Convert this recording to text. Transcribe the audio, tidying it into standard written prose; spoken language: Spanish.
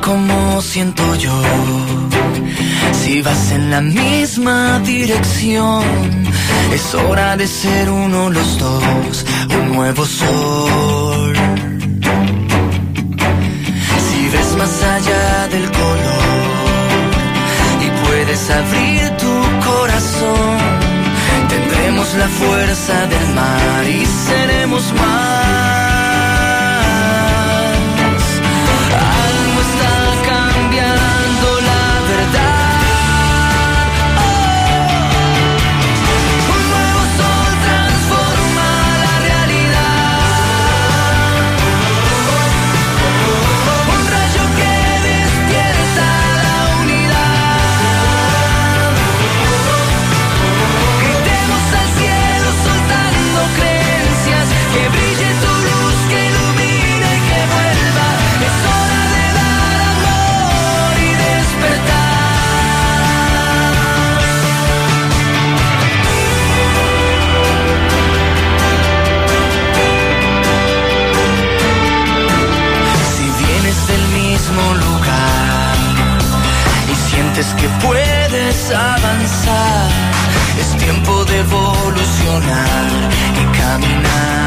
como siento yo. Si vas en la misma dirección, es hora de ser uno los dos, un nuevo sol. Si ves más allá del color y puedes abrir tu corazón, tendremos la fuerza del mar y seremos más. Algo está cambiando, la verdad. Un nuevo sol transforma la realidad. Un rayo que despierta la unidad. Gritemos al cielo soltando creencias, que brille tu luz, que ilumine y que vuelva. Es hora de dar amor y despertar. Si vienes del mismo lugar y sientes que puedes avanzar, es tiempo de evolucionar y caminar.